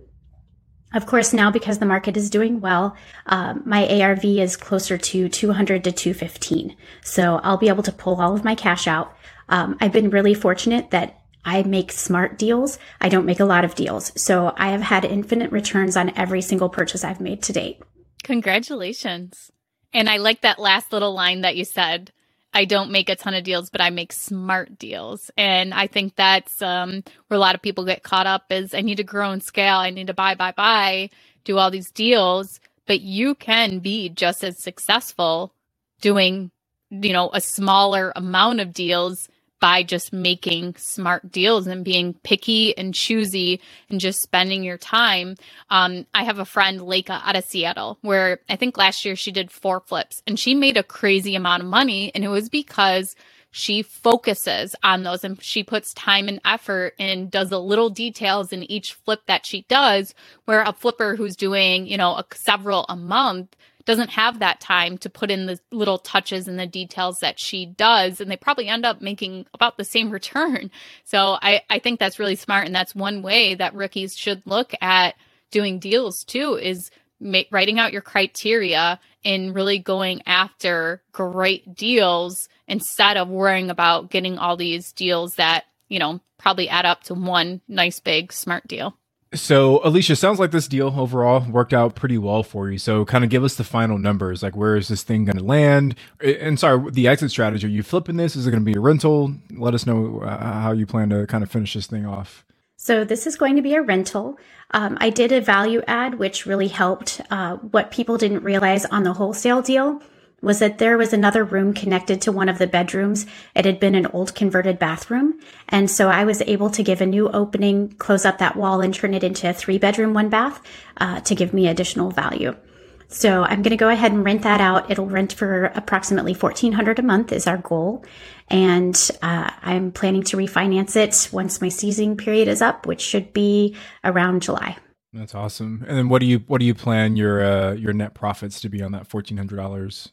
Of course, now because the market is doing well, um, my A R V is closer to two hundred to two fifteen. So I'll be able to pull all of my cash out. Um, I've been really fortunate that I make smart deals. I don't make a lot of deals. So I have had infinite returns on every single purchase I've made to date. Congratulations. And I like that last little line that you said. I don't make a ton of deals, but I make smart deals. And I think that's um, where a lot of people get caught up is I need to grow and scale. I need to buy, buy, buy, do all these deals. But you can be just as successful doing, you know, a smaller amount of deals by just making smart deals and being picky and choosy and just spending your time. Um, I have a friend, Leica, out of Seattle, where I think last year she did four flips and she made a crazy amount of money. And it was because she focuses on those and she puts time and effort and does the little details in each flip that she does, where a flipper who's doing, you know, a, several a month doesn't have that time to put in the little touches and the details that she does. And they probably end up making about the same return. So I, I think that's really smart. And that's one way that rookies should look at doing deals too, is ma- writing out your criteria and really going after great deals instead of worrying about getting all these deals that, you know, probably add up to one nice big smart deal. So, Alicia, sounds like this deal overall worked out pretty well for you. So kind of give us the final numbers. Like, where is this thing going to land? And sorry, the exit strategy. Are you flipping this? Is it going to be a rental? Let us know uh, how you plan to kind of finish this thing off. So this is going to be a rental. Um, I did a value add, which really helped. Uh, what people didn't realize on the wholesale deal was that there was another room connected to one of the bedrooms. It had been an old converted bathroom. And so I was able to give a new opening, close up that wall, and turn it into a three bedroom, one bath uh, to give me additional value. So I'm going to go ahead and rent that out. It'll rent for approximately fourteen hundred dollars a month is our goal. And uh, I'm planning to refinance it once my seasoning period is up, which should be around July. That's awesome. And then what do you what do you plan your uh, your net profits to be on that fourteen hundred dollars?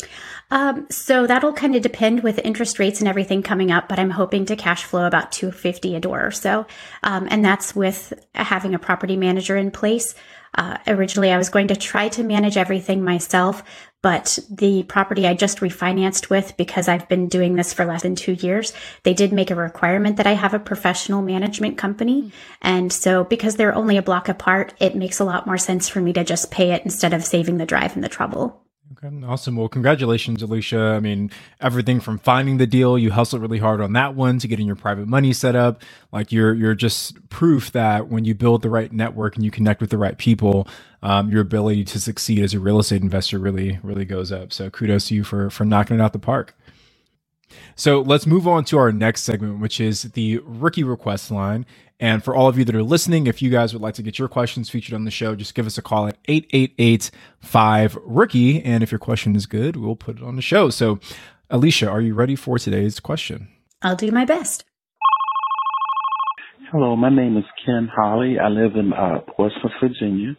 Um, so that'll kind of depend with interest rates and everything coming up, but I'm hoping to cash flow about two hundred fifty dollars a door or so. Um, and that's with having a property manager in place. Uh, originally I was going to try to manage everything myself, but the property I just refinanced with, because I've been doing this for less than two years, they did make a requirement that I have a professional management company. And so because they're only a block apart, it makes a lot more sense for me to just pay it instead of saving the drive and the trouble. Okay, awesome. Well, congratulations, Alicia. I mean, everything from finding the deal, you hustled really hard on that one, to getting your private money set up. Like you're, you're just proof that when you build the right network and you connect with the right people, um, your ability to succeed as a real estate investor really, really goes up. So kudos to you for, for knocking it out the park. So let's move on to our next segment, which is the Rookie Request Line. And for all of you that are listening, if you guys would like to get your questions featured on the show, just give us a call at eight eight eight, five, rookie. And if your question is good, we'll put it on the show. So Alicia, are you ready for today's question? I'll do my best. Hello, my name is Ken Holly. I live in uh, Portsmouth, Virginia.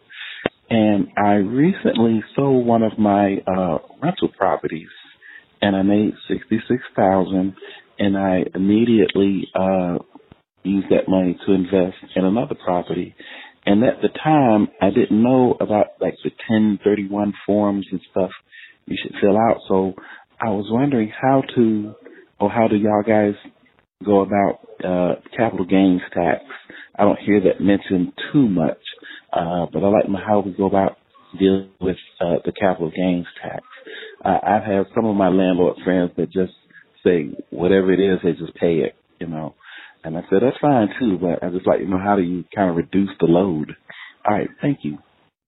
And I recently sold one of my uh, rental properties, and I made sixty-six thousand dollars, and I immediately uh, used that money to invest in another property. And at the time, I didn't know about like the ten thirty-one forms and stuff you should fill out. So I was wondering how to, or how do y'all guys go about uh, capital gains tax? I don't hear that mentioned too much, uh, but I like to know how we go about dealing with uh, the capital gains tax. Uh, I've had some of my landlord friends that just say whatever it is, they just pay it, you know. And I said, that's fine too, but I just like to know, how do you kind of reduce the load? All right, thank you.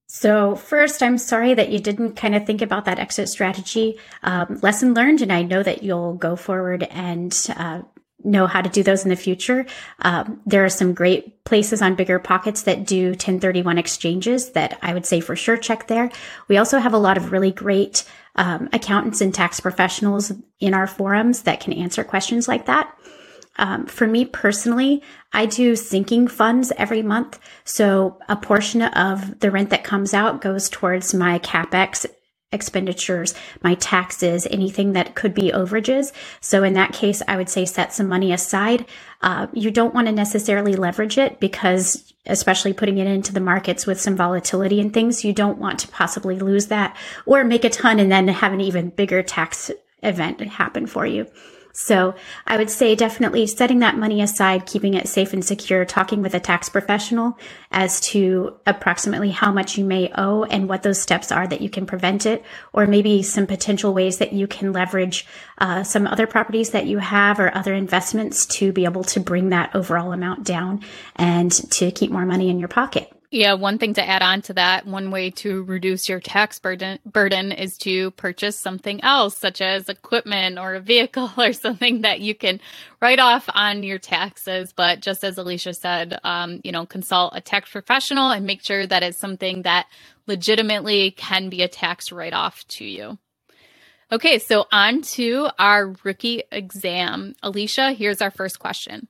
So first, I'm sorry that you didn't kind of think about that exit strategy. Um, lesson learned, and I know that you'll go forward and uh, know how to do those in the future. Um, there are some great places on BiggerPockets that do ten thirty-one exchanges that I would say for sure check there. We also have a lot of really great um, accountants and tax professionals in our forums that can answer questions like that. Um, for me personally, I do sinking funds every month. So a portion of the rent that comes out goes towards my CapEx expenditures, my taxes, anything that could be overages. So in that case, I would say set some money aside. Uh, you don't want to necessarily leverage it because, especially putting it into the markets with some volatility and things, you don't want to possibly lose that or make a ton and then have an even bigger tax event happen for you. So I would say definitely setting that money aside, keeping it safe and secure, talking with a tax professional as to approximately how much you may owe and what those steps are that you can prevent it, or maybe some potential ways that you can leverage uh, some other properties that you have or other investments to be able to bring that overall amount down and to keep more money in your pocket. Yeah, one thing to add on to that, one way to reduce your tax burden burden is to purchase something else, such as equipment or a vehicle or something that you can write off on your taxes. But just as Alicia said, um, you know, consult a tax professional and make sure that it's something that legitimately can be a tax write-off to you. Okay, so on to our rookie exam. Alicia, here's our first question.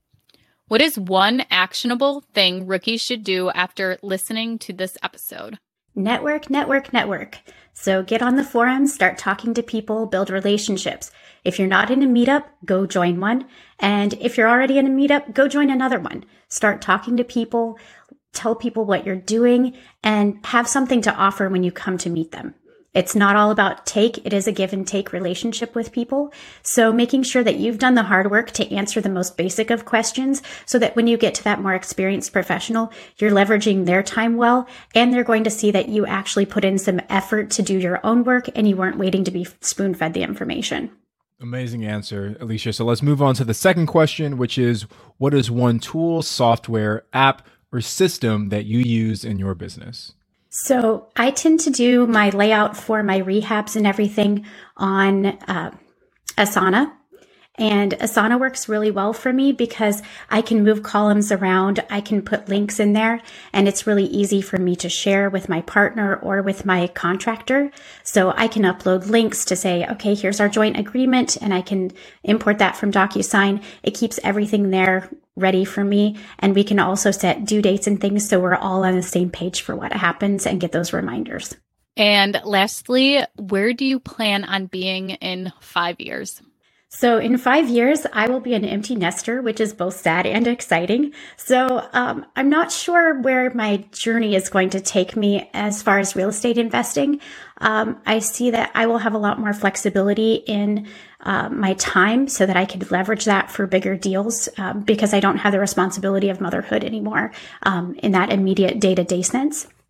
What is one actionable thing rookies should do after listening to this episode? Network, network, network. So get on the forums, start talking to people, build relationships. If you're not in a meetup, go join one. And if you're already in a meetup, go join another one. Start talking to people, tell people what you're doing, and have something to offer when you come to meet them. It's not all about take. It is a give and take relationship with people. So making sure that you've done the hard work to answer the most basic of questions so that when you get to that more experienced professional, you're leveraging their time well, and they're going to see that you actually put in some effort to do your own work and you weren't waiting to be spoon-fed the information. Amazing answer, Alicia. So let's move on to the second question, which is, what is one tool, software, app, or system that you use in your business? So I tend to do my layout for my rehabs and everything on uh, Asana. And Asana works really well for me because I can move columns around. I can put links in there, and it's really easy for me to share with my partner or with my contractor. So I can upload links to say, okay, here's our joint agreement, and I can import that from DocuSign. It keeps everything there ready for me. And we can also set due dates and things so we're all on the same page for what happens and get those reminders. And lastly, where do you plan on being in five years? So in five years, I will be an empty nester, which is both sad and exciting. So um, I'm not sure where my journey is going to take me as far as real estate investing. Um, I see that I will have a lot more flexibility in uh, my time so that I could leverage that for bigger deals um, because I don't have the responsibility of motherhood anymore um, in that immediate day-to-day sense.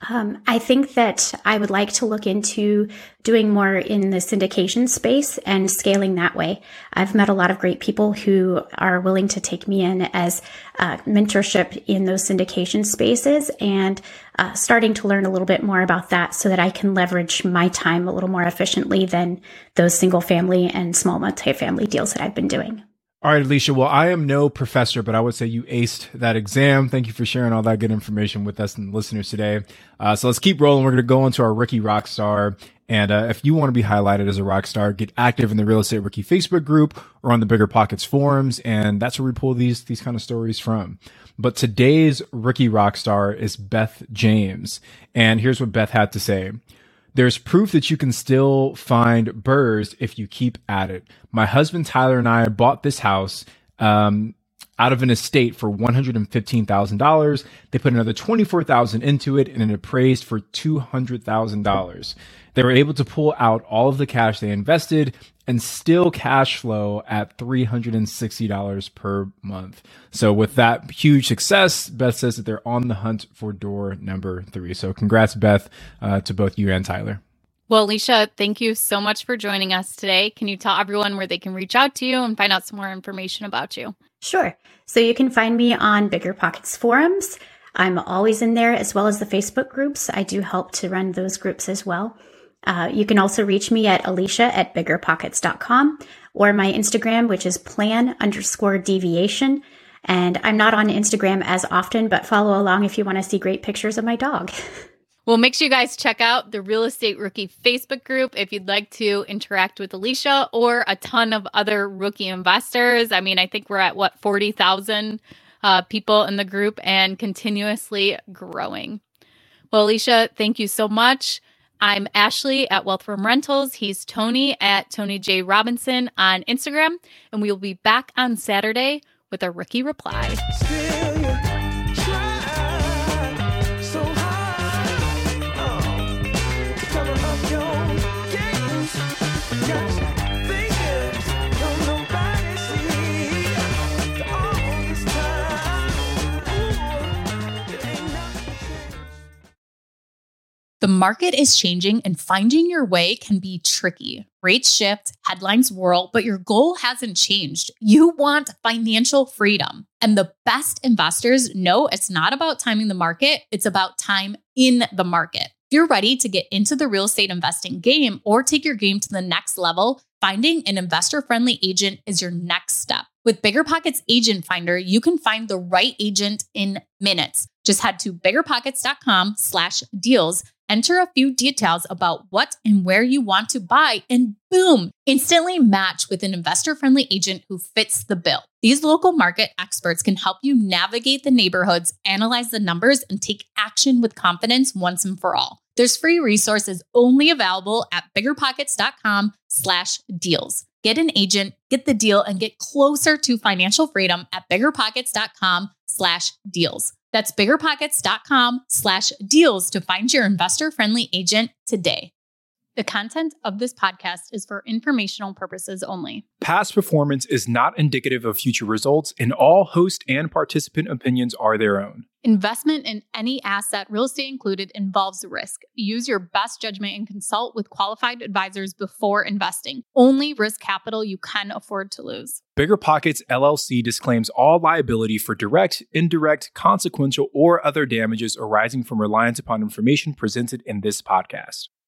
Um, I think that I would like to look into doing more in the syndication space and scaling that way. I've met a lot of great people who are willing to take me in as uh, mentorship in those syndication spaces, and uh, starting to learn a little bit more about that so that I can leverage my time a little more efficiently than those single family and small multifamily deals that I've been doing. All right, Alicia. Well, I am no professor, but I would say you aced that exam. Thank you for sharing all that good information with us and the listeners today. Uh, so let's keep rolling. We're going to go into our Rookie Rockstar. And uh, if you want to be highlighted as a rock star, get active in the Real Estate Rookie Facebook group or on the Bigger Pockets forums. And that's where we pull these, these kind of stories from. But today's Rookie Rockstar is Beth James. And here's what Beth had to say. There's proof that you can still find burrs if you keep at it. My husband, Tyler, and I bought this house um, out of an estate for one hundred fifteen thousand dollars. They put another twenty-four thousand dollars into it, and it appraised for two hundred thousand dollars. They were able to pull out all of the cash they invested and still cash flow at three hundred sixty dollars per month. So with that huge success, Beth says that they're on the hunt for door number three. So congrats, Beth, uh, to both you and Tyler. Well, Alicia, thank you so much for joining us today. Can you tell everyone where they can reach out to you and find out some more information about you? Sure. So you can find me on Bigger Pockets forums. I'm always in there, as well as the Facebook groups. I do help to run those groups as well. Uh, you can also reach me at Alicia at bigger pockets dot com or my Instagram, which is plan underscore deviation. And I'm not on Instagram as often, but follow along if you want to see great pictures of my dog. Well, make sure you guys check out the Real Estate Rookie Facebook group if you'd like to interact with Alicia or a ton of other rookie investors. I mean, I think we're at, what, forty thousand uh, people in the group and continuously growing. Well, Alicia, thank you so much. I'm Ashley at Wealth From Rentals. He's Tony at Tony J. Robinson on Instagram. And we will be back on Saturday with a Rookie Reply. Still you try so hard. Oh, cover up your games. Got you thinking, don't nobody see. All this time, ooh, it ain't nothing. The market is changing and finding your way can be tricky. Rates shift, headlines whirl, but your goal hasn't changed. You want financial freedom. And the best investors know it's not about timing the market, it's about time in the market. If you're ready to get into the real estate investing game or take your game to the next level, finding an investor-friendly agent is your next step. With Bigger Pockets Agent Finder, you can find the right agent in minutes. Just head to bigger pockets dot com slash deals. Enter a few details about what and where you want to buy, and boom, instantly match with an investor-friendly agent who fits the bill. These local market experts can help you navigate the neighborhoods, analyze the numbers, and take action with confidence once and for all. There's free resources only available at bigger pockets dot com slash deals. Get an agent, get the deal, and get closer to financial freedom at bigger pockets dot com slash deals. That's bigger pockets dot com slash deals to find your investor-friendly agent today. The content of this podcast is for informational purposes only. Past performance is not indicative of future results, and all host and participant opinions are their own. Investment in any asset, real estate included, involves risk. Use your best judgment and consult with qualified advisors before investing. Only risk capital you can afford to lose. Bigger Pockets L L C disclaims all liability for direct, indirect, consequential, or other damages arising from reliance upon information presented in this podcast.